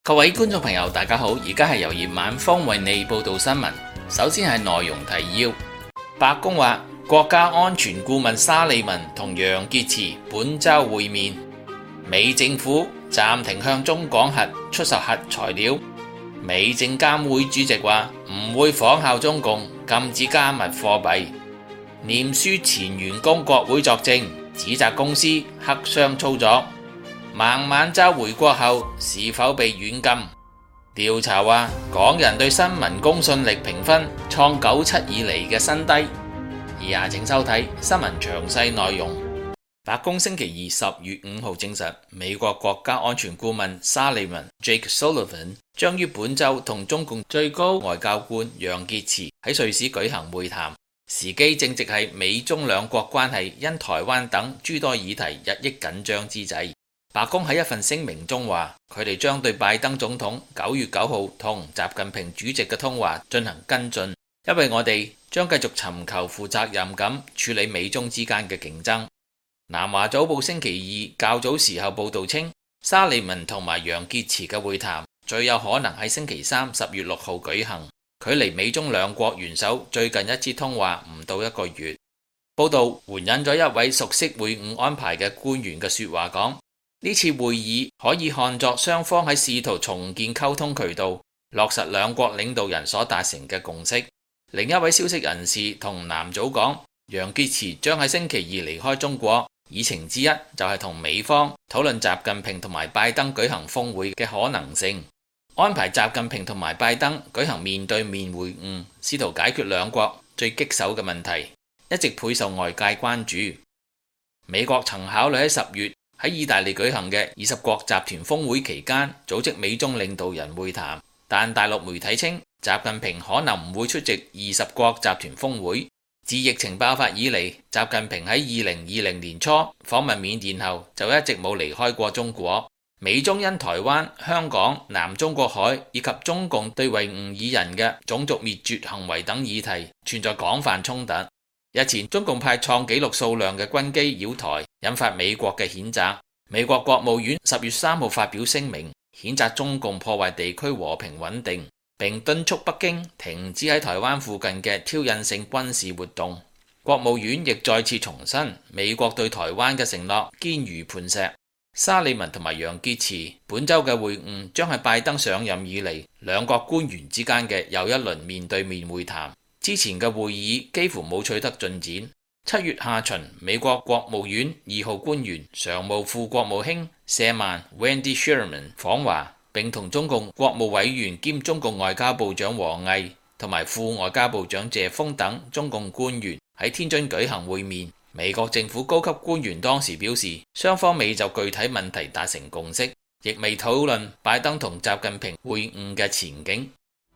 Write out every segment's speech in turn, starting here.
各位觀眾朋友，大家好，而家係由葉晚風為你報道新聞。首先係內容提要：白宮話，國家安全顧問沙利文同楊潔篪本週會面。美政府暫停向中港核出售核材料。美證監會主席話唔會仿效中共禁止加密貨幣。臉書前員工國會作證，指責公司黑箱操作。孟晚舟回國後是否被軟禁？調查話港人對新聞公信力評分創97以嚟嘅新低。以下請收睇新聞詳細內容。白宮星期二10月5號證實，美國國家安全顧問沙利文 Jake Sullivan 將於本周同中共最高外交官楊潔篪喺瑞士舉行會談，時機正值係美中兩國關係因台灣等諸多議題日益緊張之際。白宮喺一份聲明中話，佢哋將對拜登總統9月9號同習近平主席嘅通話進行跟進，因為我哋將繼續尋求負責任咁處理美中之間嘅競爭。南華早報星期二較早時候報道稱，沙利文同埋楊潔篪嘅會談最有可能喺星期三10月6號舉行，距離美中兩國元首最近一次通話唔到1個月。報道援引咗一位熟悉會晤安排嘅官員嘅說話講，呢次會議可以看作雙方喺試圖重建溝通渠道，落實兩國領導人所達成嘅共識。另一位消息人士同南早講，楊潔篪將喺星期二離開中國，議程之一就係同美方討論習近平同埋拜登舉行峰會嘅可能性，安排習近平同埋拜登舉行面對面會晤，試圖解決兩國最棘手嘅問題，一直備受外界關注。美國曾考慮喺10月喺意大利舉行嘅20國集團峰會期間組織美中領導人會談，但大陸媒體稱習近平可能唔會出席20國集團峰會。自疫情爆發以嚟，習近平喺2020年初訪問緬甸後就一直冇離開過中國。美中因台灣、香港、南中國海以及中共對維吾爾人嘅種族滅絕行為等議題存在廣泛衝突。日前中共派創紀錄數量嘅軍機擾台，引發美國嘅譴責。美國國務院10月3號發表聲明，譴責中共破壞地區和平穩定，並敦促北京停止喺台灣附近嘅挑釁性軍事活動。國務院亦再次重申美國對台灣嘅承諾堅如磐石。沙利文同埋楊潔篪本週嘅會晤將係拜登上任以嚟兩國官員之間嘅又一輪面對面會談。之前嘅會議幾乎冇取得進展。7月下旬，美國國務院2號官員常務副國務卿舍曼 Wendy Sherman 訪華，並同中共國務委員兼中共外交部長王毅同埋副外交部長謝鋒等中共官員喺天津舉行會面。美國政府高級官員當時表示，雙方未就具體問題達成共識，亦未討論拜登同習近平會晤嘅前景。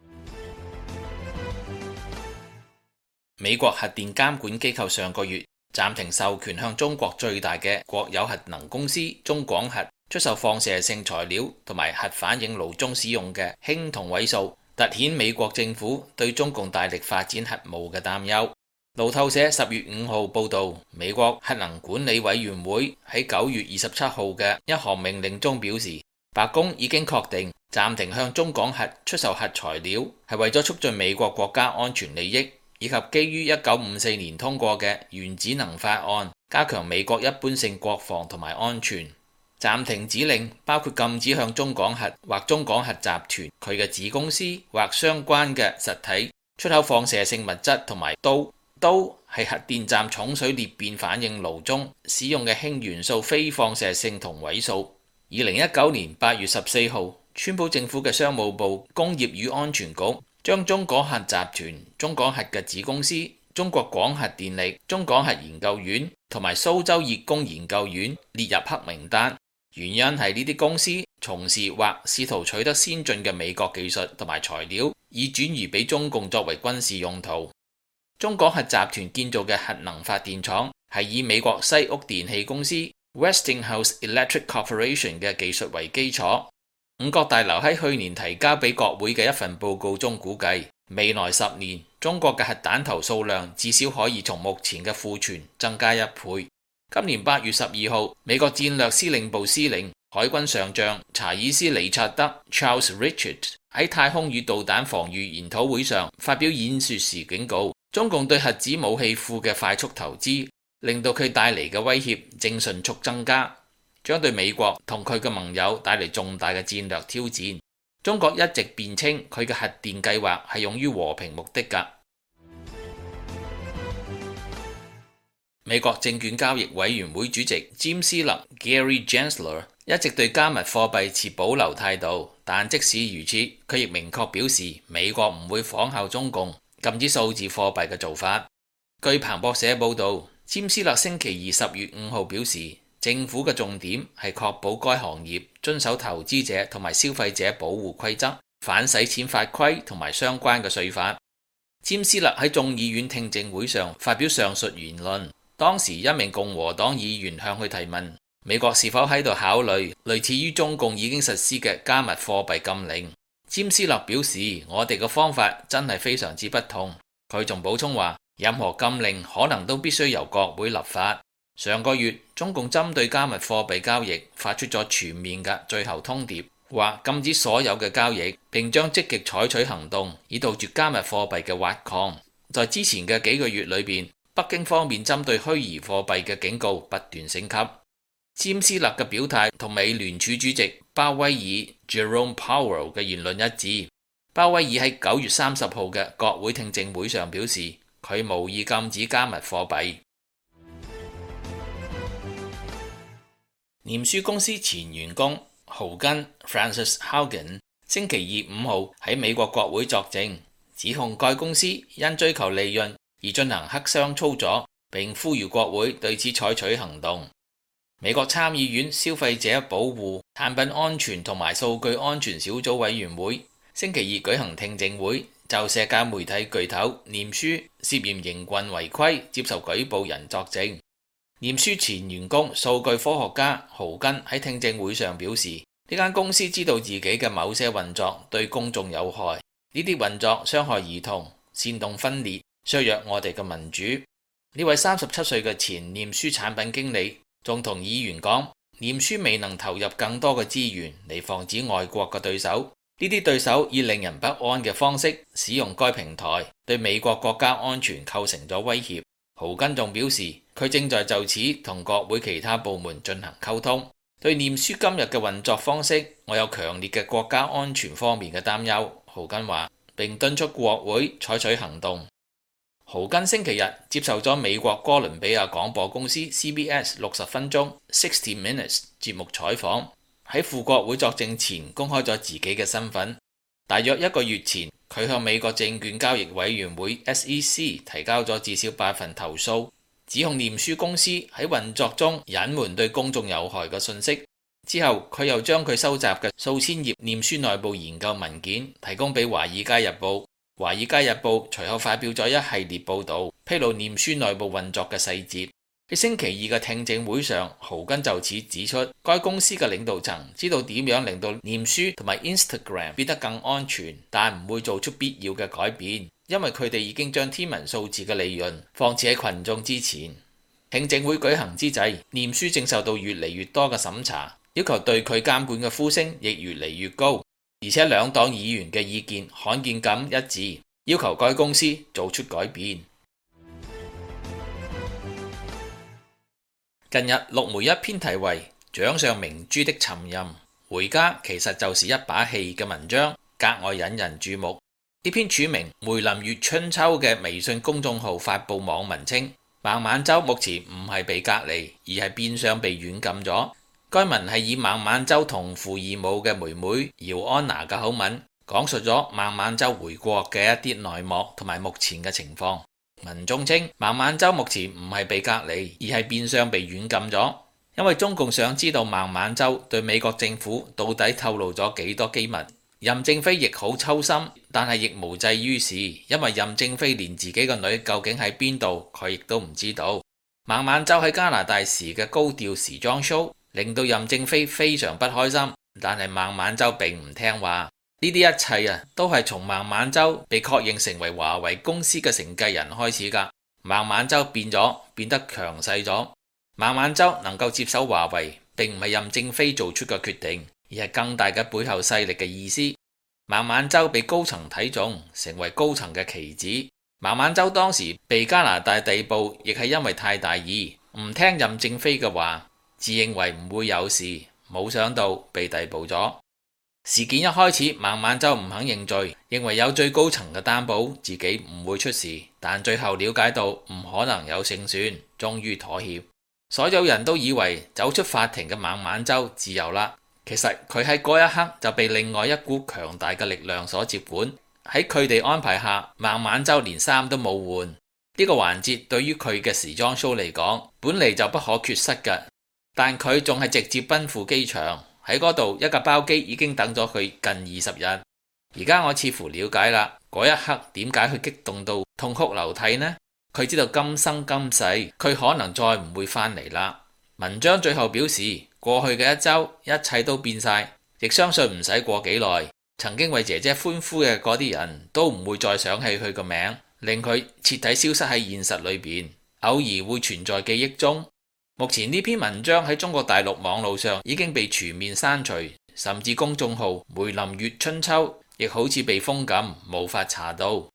美國核電監管機構上個月暫停授權向中國最大嘅國有核能公司中廣核出售放射性材料同埋核反應爐中使用嘅氫同位素，凸顯美國政府對中共大力發展核武嘅擔憂。路透社10月5號報道，美國核能管理委員會喺9月27號嘅一項命令中表示，白宮已經確定暫停向中廣核出售核材料，係為咗促進美國國家安全利益，以及基於1954年通過嘅原子能法案，加強美國一般性國防同埋安全。暫停指令包括禁止向中廣核或中廣核集團佢嘅子公司或相關嘅實體出口放射性物質同埋氘。氘係核電站重水裂變反應爐中使用嘅氫元素非放射性同位素。2019年8月14號，川普政府嘅商務部工業與安全局將中廣核集團、中廣核嘅子公司、中國廣核電力、中廣核研究院同埋蘇州熱工研究院列入黑名單。原因係呢啲公司從事或試圖取得先進嘅美國技術同埋材料，以轉移俾中共作為軍事用途。中廣核集團建造嘅核能發電廠係以美國西屋電氣公司 Westinghouse Electric Corporation 嘅技術為基礎。五角大樓喺去年提交俾國會嘅一份報告中估計，未來10年中國嘅核彈頭數量至少可以從目前嘅庫存增加1倍。今年8月12號，美國戰略司令部司令海軍上將查爾斯·理察德 （Charles Richard） 喺太空與導彈防禦研討會上發表演說時警告，中共對核子武器庫嘅快速投資，令到佢帶嚟嘅威脅正迅速增加，將對美國同佢嘅盟友帶嚟重大嘅戰略挑戰。中國一直辯稱佢嘅核電計劃係用於和平目的㗎。美國證券交易委員會主席詹斯勒 Gary Gensler 一直對加密貨幣持保留態度，但即使如此，佢亦明確表示美國唔會仿效中共禁止數字貨幣嘅做法。據彭博社報導，詹斯勒星期二10月5號表示，政府嘅重點係確保該行業遵守投資者同埋消費者保護規則、反洗錢法規同埋相關嘅稅法。詹斯勒喺眾議院聽證會上發表上述言論。當時一名共和黨議員向佢提問，美國是否喺度考慮類似於中共已經實施嘅加密貨幣禁令。詹斯勒表示，我哋嘅方法真係非常之不同。佢仲補充話，任何禁令可能都必須由國會立法。上個月，中共針對加密貨幣交易發出咗全面嘅最後通牒，話禁止所有嘅交易，並將積極採取行動以杜絕加密貨幣嘅挖礦。在之前嘅幾個月裏邊，北京方面針對虛擬貨幣嘅警告不斷升級。詹斯勒嘅表態同美聯儲主席鮑威爾 Jerome Powell 嘅言論一致。鮑威爾喺9月30號嘅國會聽證會上表示，佢無意禁止加密貨幣。臉書公司前員工豪根 Frances Haugen 星期二5號喺美國國會作證，指控該公司因追求利潤而進行黑箱操作，並呼籲國會對此採取行動。美國參議院消費者保護、產品安全同埋數據安全小組委員會星期二舉行聽證會，就社交媒體巨頭臉書涉嫌營運違規接受舉報人作證。臉書前員工數據科學家豪根喺聽證會上表示，呢間公司知道自己嘅某些運作對公眾有害，呢啲運作傷害兒童、煽動分裂、削弱我哋嘅民主。呢位37歲嘅前臉書產品經理仲同議員講，臉書未能投入更多嘅資源嚟防止外國嘅對手，呢啲對手以令人不安嘅方式使用該平台，對美國國家安全構成咗威脅。豪根仲表示，佢正在就此同國會其他部門進行溝通。對臉書今日嘅運作方式，我有強烈嘅國家安全方面嘅擔憂，豪根話，並敦促國會採取行動。豪根星期日接受咗美國哥倫比亞廣播公司 CBS 60分鐘 60 Minutes 節目採訪，喺赴國會作證前公開咗自己嘅身份。大約1個月前，佢向美國證券交易委員會 SEC 提交咗至少8份投訴，指控臉書公司喺運作中隱瞞對公眾有害嘅信息。之後佢又將佢收集嘅數千頁臉書內部研究文件提供俾《華爾街日報》。《華爾街日報》隨後發表咗一系列報導，披露臉書內部運作嘅細節。喺星期二嘅聽證會上，豪根就此指出，該公司嘅領導層知道點樣令到臉書同埋 Instagram 變得更安全，但唔會做出必要嘅改變，因為佢哋已經將天文數字嘅利潤放置喺群眾之前。聽證會舉行之際，臉書正受到越嚟越多嘅審查，要求對佢監管嘅呼聲亦越嚟越高，而且兩黨議員嘅意見罕見咁一致，要求該公司做出改變。近日陸媒一篇題為《掌上明珠的尋釁》，回家其實就是一把戲嘅文章，格外引人注目。呢篇署名《梅林月春秋》嘅微信公眾號發布網文稱，孟晚舟目前唔係被隔離，而係變相被軟禁咗。該文係以孟晚舟同父異母嘅妹妹姚安娜嘅口吻，講述咗孟晚舟回國嘅一啲內幕同埋目前嘅情況。文中稱，孟晚舟目前唔係被隔離，而係變相被軟禁咗，因為中共想知道孟晚舟對美國政府到底透露咗幾多機密。任正非亦好抽心，但係亦無濟於事，因為任正非連自己個女究竟喺邊度，佢亦都唔知道。孟晚舟喺加拿大時嘅高調時裝 show，令到任正非非常不開心，但係孟晚舟並唔聽話。呢啲一切都係從孟晚舟被確認成為華為公司嘅承繼人開始㗎。孟晚舟變得強勢咗。孟晚舟能夠接手華為， 並唔係任正非做出嘅決定，而係更大嘅背後勢力嘅意思。孟晚舟被高層睇中，成為高層嘅棋子。孟晚舟當時被加拿大逮捕，亦係因為太大意，唔聽任正非嘅話，自認為唔會有事，冇想到被逮捕咗。事件一開始，孟晚舟唔肯認罪，認為有最高層嘅擔保，自己唔會出事。但最後了解到唔可能有勝算，終於妥協。所有人都以為走出法庭嘅孟晚舟自由啦，其實佢喺嗰一刻就被另外一股強大嘅力量所接管。喺佢哋安排下，孟晚舟連衫都冇換。呢個環節對於佢嘅時裝 show 嚟講，本嚟就不可缺失嘅，但佢仲係直接奔赴機場。喺嗰度一架包機已經等咗佢近20日。而家我似乎了解啦，嗰一刻點解佢激動到痛哭流涕呢？佢知道今生今世佢可能再唔會返嚟啦。文章最後表示，過去嘅一周一切都變晒，亦相信唔使過幾耐，曾經為姐姐歡呼嘅嗰啲人都唔會再想起佢個名，令佢徹底消失喺現實裏邊，偶爾會存在記憶中。目前呢篇文章喺中國大陸網路上已經被全面刪除，甚至公眾號梅林粵春秋亦好似被封禁，無法查到。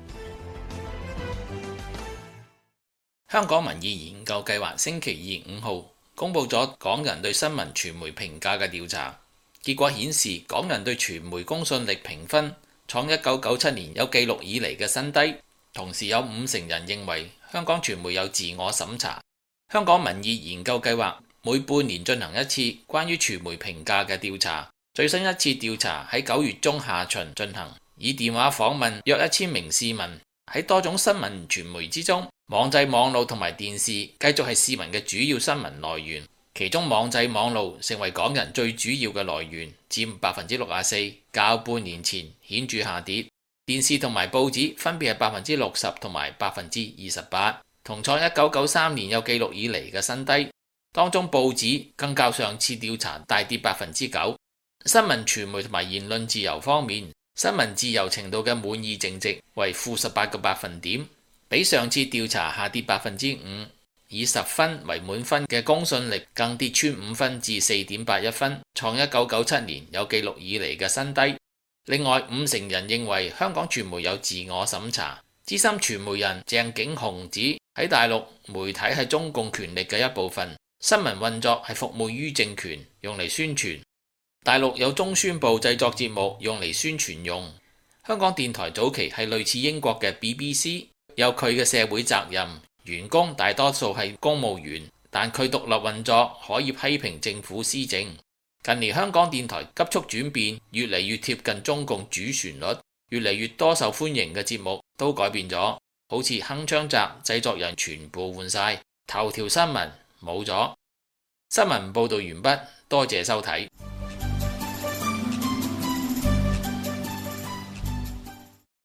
香港民意研究計劃星期二5號公佈咗港人對新聞傳媒評價嘅調查，結果顯示港人對傳媒公信力評分創1997年有記錄以嚟嘅新低，同時有50%人認為香港傳媒有自我審查。香港民意研究計劃每半年進行一次關於傳媒評價嘅調查，最新一次調查喺9月中下旬進行，以電話訪問約1000名市民。喺多種新聞傳媒之中，網際網路同埋電視繼續係市民嘅主要新聞來源，其中網際網路成為港人最主要嘅來源，佔64%，較半年前顯著下跌。電視同埋報紙分別係60%同埋28%，同創1993年有記錄以嚟嘅新低。當中報紙更較上次調查大跌9%。新聞傳媒同埋言論自由方面，新聞自由程度嘅滿意淨值為-8個百分點，比上次調查下跌5%。以10分為滿分嘅公信力更跌穿5分至4.81分，創1997年有記錄以嚟嘅新低。另外50%人認為香港傳媒有自我審查。資深傳媒人鄭景鴻指喺大陸媒體係中共權力嘅一部分，新聞運作係服務於政權，用嚟宣傳。大陸有中宣部製作節目用嚟宣傳用。香港電台早期係類似英國嘅 BBC， 有佢嘅社會責任，員工大多數係公務員，但佢獨立運作，可以批評政府施政。近年香港電台急速轉變，越嚟越貼近中共主旋律，越嚟越多受歡迎嘅節目都改變咗，好似鏗鏘集製作人全部換晒，頭條新聞冇咗。新聞報道完畢，多謝收睇。